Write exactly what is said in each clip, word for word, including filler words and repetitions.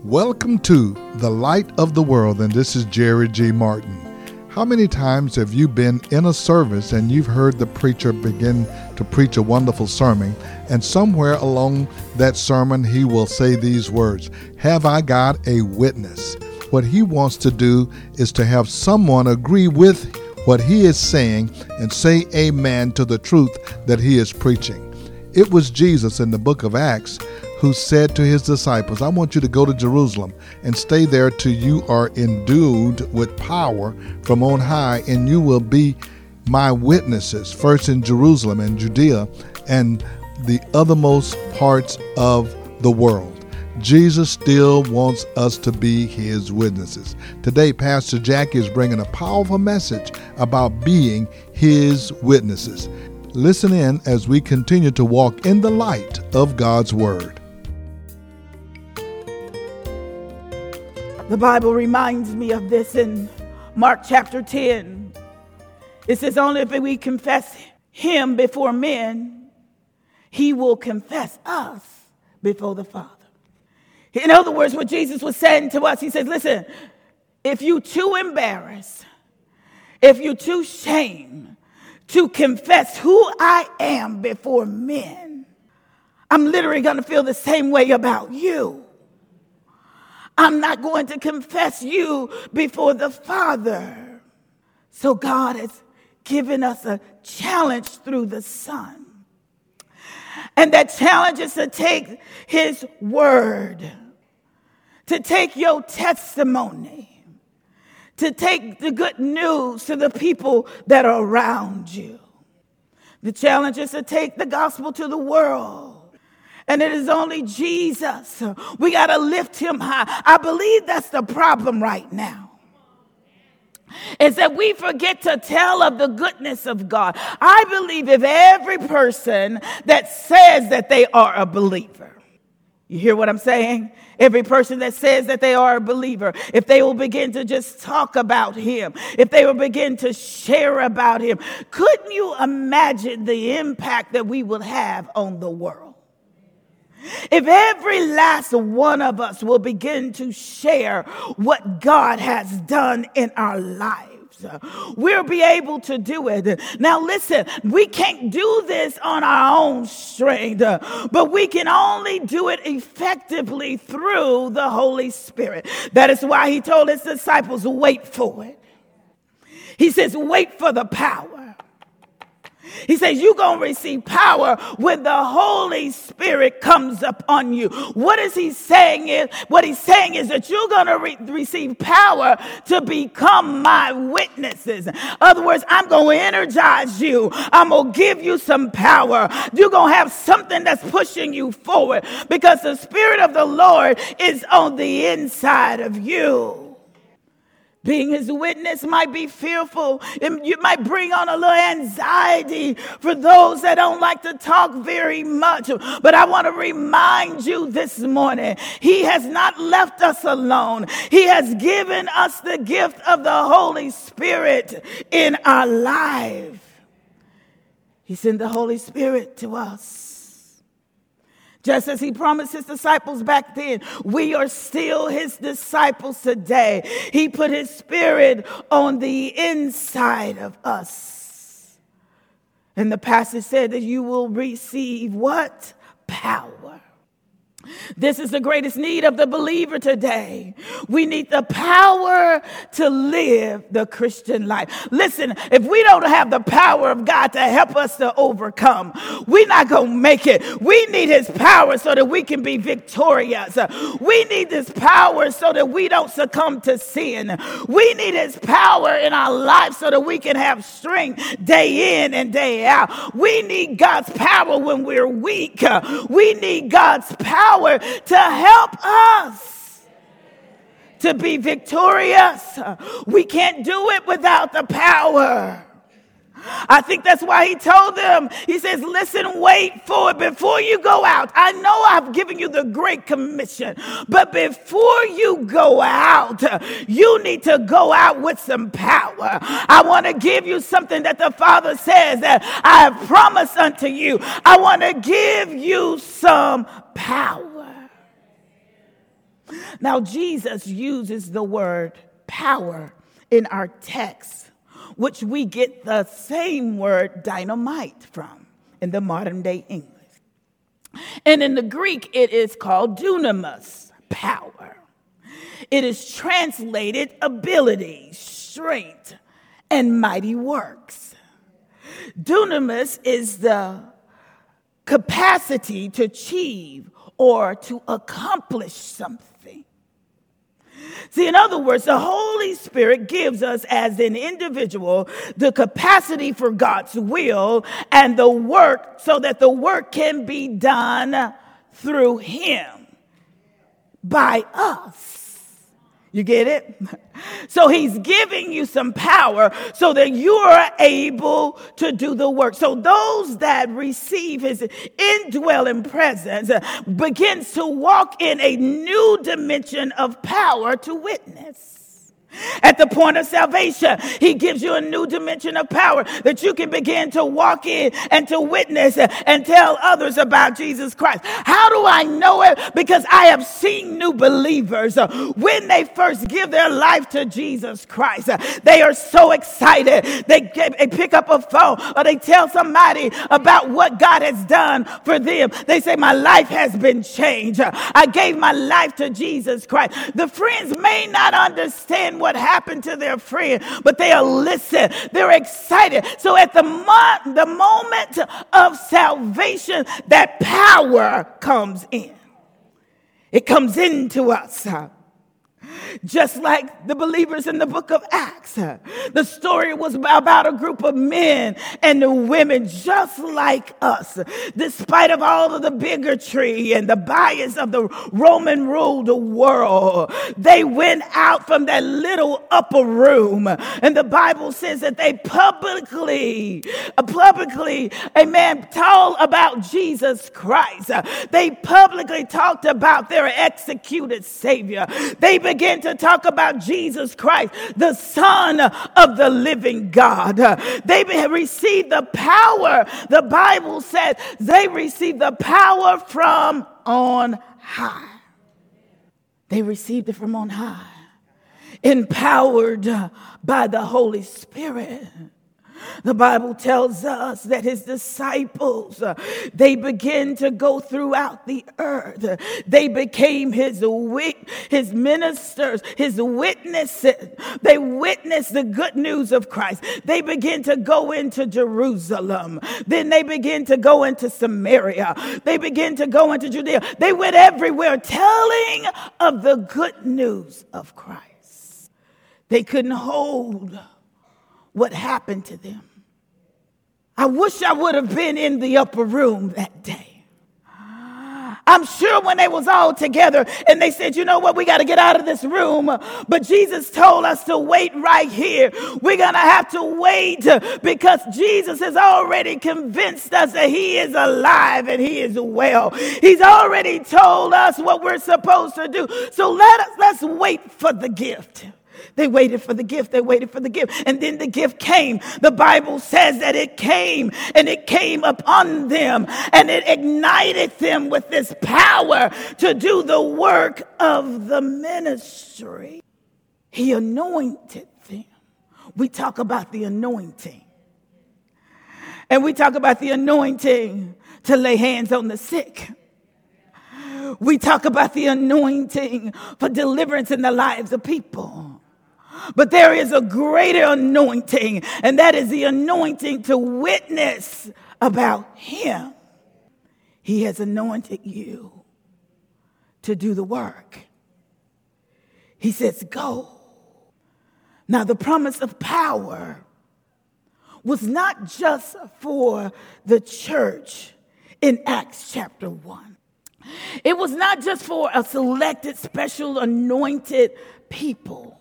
Welcome to The Light of the World, and this is Jerry G. Martin. How many times have you been in a service and you've heard the preacher begin to preach a wonderful sermon, and somewhere along that sermon he will say these words, "Have I got a witness?" What he wants to do is to have someone agree with what he is saying and say amen to the truth that he is preaching. It was Jesus in the book of Acts who said to his disciples, I want you to go to Jerusalem and stay there till you are endued with power from on high, and you will be my witnesses, first in Jerusalem and Judea and the othermost parts of the world. Jesus still wants us to be his witnesses. Today, Pastor Jackie is bringing a powerful message about being his witnesses. Listen in as we continue to walk in the light of God's Word. The Bible reminds me of this in Mark chapter ten. It says, only if we confess him before men, he will confess us before the Father. In other words, what Jesus was saying to us, he says, listen, if you too embarrassed, if you too ashamed to confess who I am before men, I'm literally going to feel the same way about you. I'm not going to confess you before the Father. So God has given us a challenge through the Son. And that challenge is to take his word, to take your testimony, to take the good news to the people that are around you. The challenge is to take the gospel to the world. And it is only Jesus. We got to lift him high. I believe that's the problem right now, is that we forget to tell of the goodness of God. I believe if every person that says that they are a believer, you hear what I'm saying? Every person that says that they are a believer, if they will begin to just talk about him, if they will begin to share about him, couldn't you imagine the impact that we will have on the world? If every last one of us will begin to share what God has done in our lives, we'll be able to do it. Now listen, we can't do this on our own strength, but we can only do it effectively through the Holy Spirit. That is why he told his disciples, wait for it. He says, wait for the power. He says, you're going to receive power when the Holy Spirit comes up on you. What is he saying is, what he's saying is that you're going to re- receive power to become my witnesses. In other words, I'm going to energize you. I'm going to give you some power. You're going to have something that's pushing you forward because the Spirit of the Lord is on the inside of you. Being his witness might be fearful. You might bring on a little anxiety for those that don't like to talk very much. But I want to remind you this morning, he has not left us alone. He has given us the gift of the Holy Spirit in our life. He sent the Holy Spirit to us. Just as he promised his disciples back then, we are still his disciples today. He put his Spirit on the inside of us. And the passage said that you will receive what? Power. This is the greatest need of the believer today. We need the power to live the Christian life. Listen, if we don't have the power of God to help us to overcome, we're not going to make it. We need his power so that we can be victorious. We need this power so that we don't succumb to sin. We need his power in our life so that we can have strength day in and day out. We need God's power when we're weak. We need God's power to help us to be victorious. We can't do it without the power. I think that's why he told them, he says, listen, wait for it before you go out. I know I've given you the Great Commission, but before you go out, you need to go out with some power. I want to give you something that the Father says that I have promised unto you. I want to give you some power. Now, Jesus uses the word power in our text, which we get the same word dynamite from in the modern day English. And in the Greek, it is called dunamis, power. It is translated ability, strength, and mighty works. Dunamis is the capacity to achieve or to accomplish something. See, in other words, the Holy Spirit gives us as an individual the capacity for God's will and the work so that the work can be done through Him, by us. You get it? So He's giving you some power so that you are able to do the work. So those that receive His indwelling presence begins to walk in a new dimension of power to witness. At the point of salvation, He gives you a new dimension of power that you can begin to walk in and to witness and tell others about Jesus Christ. How do I know it? Because I have seen new believers when they first give their life to Jesus Christ. They are so excited. They, they pick up a phone or they tell somebody about what God has done for them. They say, my life has been changed. I gave my life to Jesus Christ. The friends may not understand what happened to their friend, but they are listening. They're excited. So at the, mo- the moment of salvation, that power comes in. It comes into us. Just like the believers in the book of Acts. The story was about a group of men and the women just like us. Despite of all of the bigotry and the bias of the Roman ruled world, they went out from that little upper room. And the Bible says that they publicly, publicly, amen, told about Jesus Christ. They publicly talked about their executed Savior. They began to talk about Jesus Christ, the Son of the living God. They received the power. The Bible says they received the power from on high. They received it from on high, empowered by the Holy Spirit. The Bible tells us that His disciples, uh, they began to go throughout the earth. They became His wit- His ministers, His witnesses. They witnessed the good news of Christ. They began to go into Jerusalem. Then they began to go into Samaria. They began to go into Judea. They went everywhere telling of the good news of Christ. They couldn't hold what happened to them. I wish I would have been in the upper room that day. I'm sure when they was all together and they said, you know what, we got to get out of this room. But Jesus told us to wait right here. We're going to have to wait because Jesus has already convinced us that He is alive and He is well. He's already told us what we're supposed to do. So let us, let's wait for the gift. They waited for the gift. They waited for the gift. And then the gift came. The Bible says that it came and it came upon them and it ignited them with this power to do the work of the ministry. He anointed them. We talk about the anointing. And we talk about the anointing to lay hands on the sick. We talk about the anointing for deliverance in the lives of people. But there is a greater anointing, and that is the anointing to witness about Him. He has anointed you to do the work. He says, go. Now, the promise of power was not just for the church in Acts chapter one. It was not just for a selected, special, anointed people.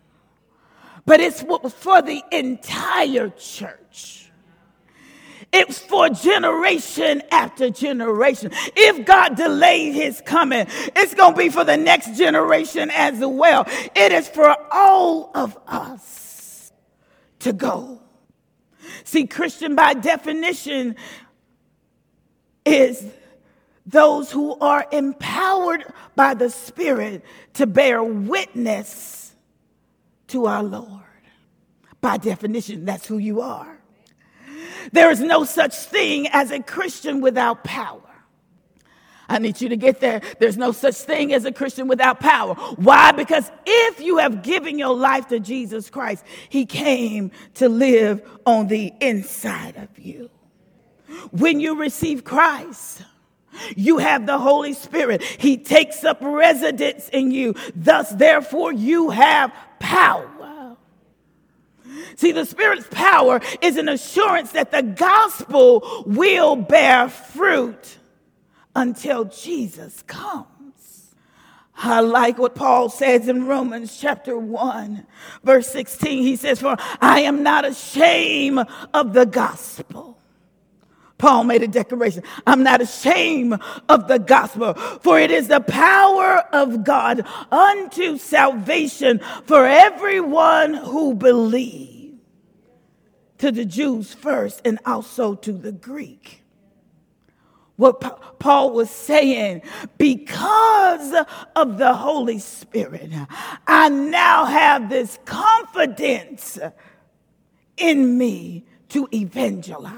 But it's for the entire church. It's for generation after generation. If God delayed His coming, it's going to be for the next generation as well. It is for all of us to go. See, Christian by definition is those who are empowered by the Spirit to bear witness to our Lord. By definition, that's who you are. There is no such thing as a Christian without power. I need you to get there. There's no such thing as a Christian without power. Why? Because if you have given your life to Jesus Christ, he came to live on the inside of you. When you receive Christ, you have the Holy Spirit. He takes up residence in you. Thus, therefore, you have power. See, the Spirit's power is an assurance that the gospel will bear fruit until Jesus comes. I like what Paul says in Romans chapter one, verse sixteen. He says, "For I am not ashamed of the gospel." Paul made a declaration. I'm not ashamed of the gospel, for it is the power of God unto salvation for everyone who believes. To the Jews first and also to the Greek. What Pa- Paul was saying, because of the Holy Spirit, I now have this confidence in me to evangelize.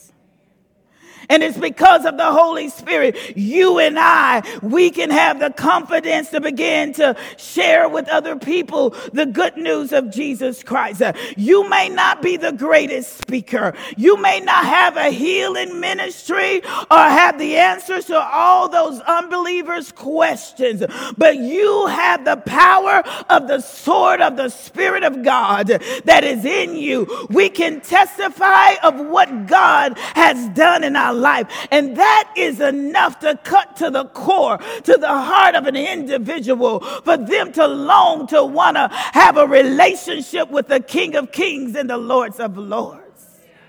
And it's because of the Holy Spirit, you and I, we can have the confidence to begin to share with other people the good news of Jesus Christ. You may not be the greatest speaker. You may not have a healing ministry or have the answers to all those unbelievers' questions, but you have the power of the sword of the Spirit of God that is in you. We can testify of what God has done in our life. And that is enough to cut to the core, to the heart of an individual, for them to long to want to have a relationship with the King of Kings and the Lords of Lords.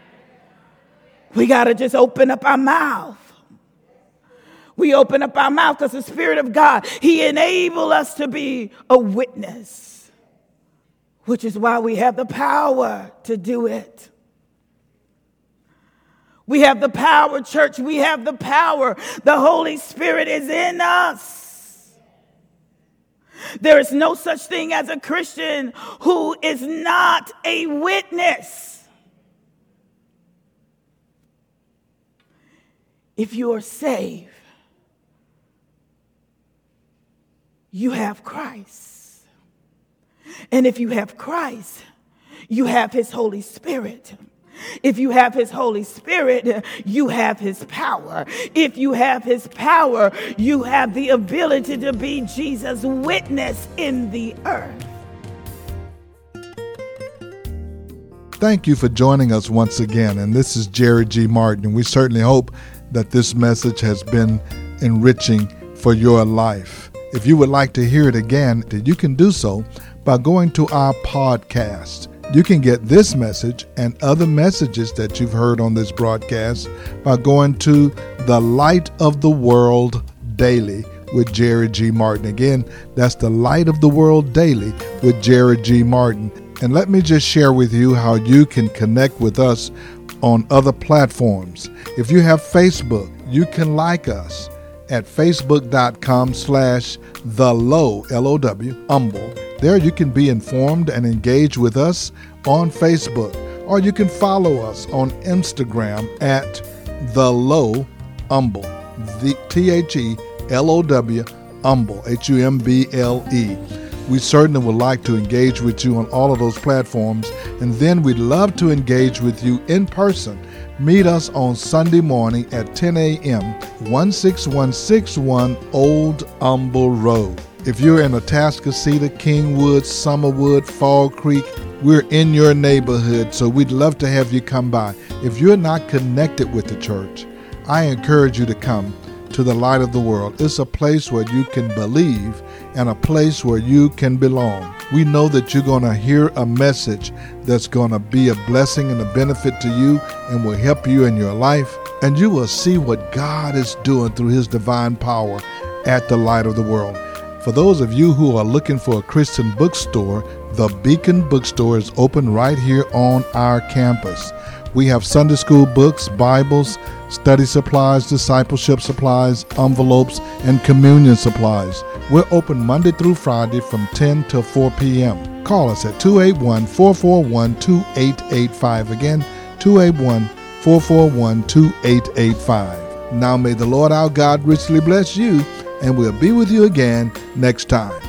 We got to just open up our mouth. We open up our mouth because the Spirit of God, he enables us to be a witness, which is why we have the power to do it. We have the power, church. We have the power. The Holy Spirit is in us. There is no such thing as a Christian who is not a witness. If you are saved, you have Christ. And if you have Christ, you have his Holy Spirit. If you have his Holy Spirit, you have his power. If you have his power, you have the ability to be Jesus' witness in the earth. Thank you for joining us once again. And this is Jerry G. Martin. And we certainly hope that this message has been enriching for your life. If you would like to hear it again, you can do so by going to our podcast. You can get this message and other messages that you've heard on this broadcast by going to The Light of the World Daily with Jerry G. Martin. Again, that's The Light of the World Daily with Jerry G. Martin. And let me just share with you how you can connect with us on other platforms. If you have Facebook, you can like us at facebook.com slash the low, L O W, humble. There you can be informed and engage with us on Facebook, or you can follow us on Instagram at the low humble, the T H E L O W, humble, H U M B L E. We certainly would like to engage with you on all of those platforms, and then we'd love to engage with you in person. Meet us on Sunday morning at ten a.m., one six one six one Old Humble Road. If you're in Atascocita, Kingwood, Summerwood, Fall Creek, we're in your neighborhood, so we'd love to have you come by. If you're not connected with the church, I encourage you to come to the Light of the World. It's a place where you can believe and a place where you can belong. We know that you're going to hear a message that's going to be a blessing and a benefit to you and will help you in your life. And you will see what God is doing through his divine power at the Light of the World. For those of you who are looking for a Christian bookstore, the Beacon Bookstore is open right here on our campus. We have Sunday school books, Bibles, study supplies, discipleship supplies, envelopes, and communion supplies. We're open Monday through Friday from ten till four p.m. Call us at two eight one, four four one, two eight eight five. Again, two eight one, four four one, two eight eight five. Now may the Lord our God richly bless you, and we'll be with you again next time.